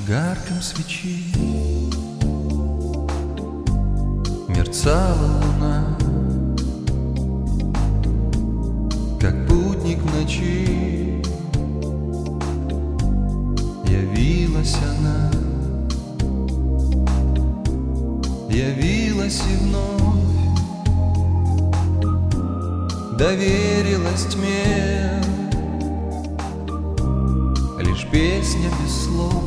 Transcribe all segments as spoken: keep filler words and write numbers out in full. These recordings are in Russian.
Огарком свечи мерцала луна, как путник в ночи явилась она, явилась и вновь доверилась тьме. Лишь песня без слов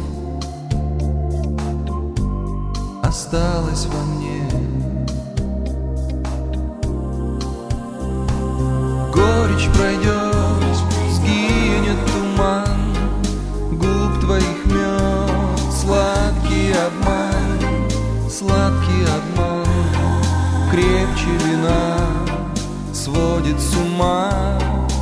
осталась во мне. Горечь пройдет, сгинет туман, губ твоих мед, сладкий обман, сладкий обман, крепче вина сводит с ума.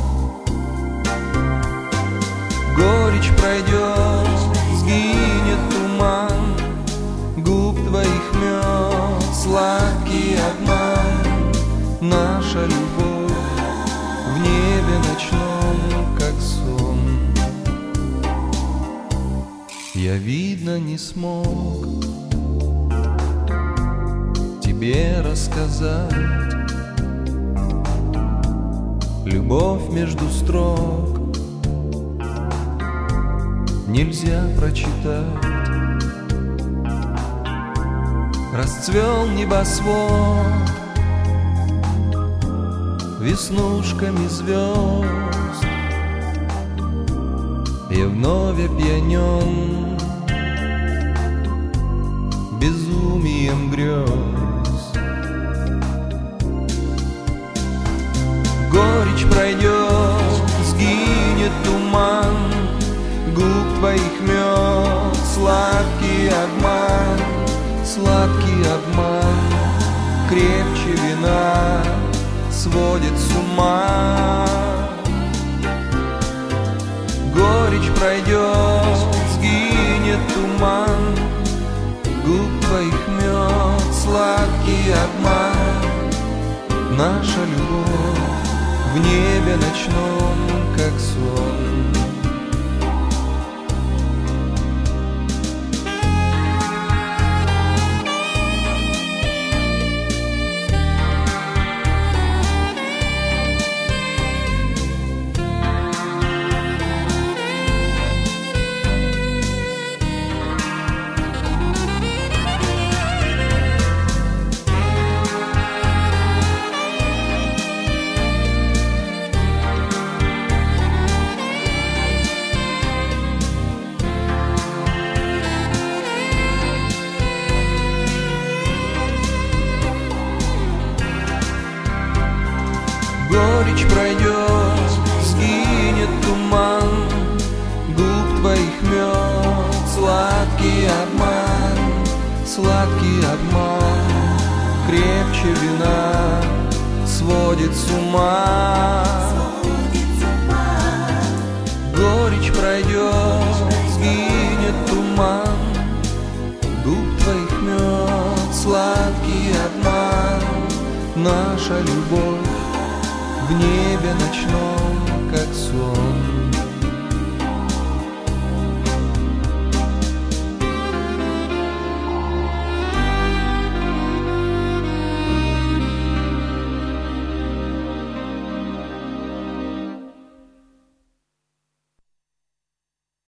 Горечь пройдет, сгинет туман, губ твоих мед, сладкий обман, наша любовь в небе ночном, как сон. Я, видно, не смог тебе рассказать любовь между строк. Нельзя прочитать. Расцвел небосвод веснушками звезд. Я вновь опьянен безумием грез. Горечь пройдет, сгинет туман, губ твоих мед, сладкий обман, сладкий обман, крепче вина сводит с ума. Горечь пройдет, сгинет туман, губ твоих мед, сладкий обман, наша любовь в небе ночном, как сон. Горечь пройдет, сгинет туман, губ твоих мед, сладкий обман, сладкий обман, крепче вина сводит с ума. Горечь пройдет, сгинет туман, губ твоих мед, сладкий обман, наша любовь в небе ночном,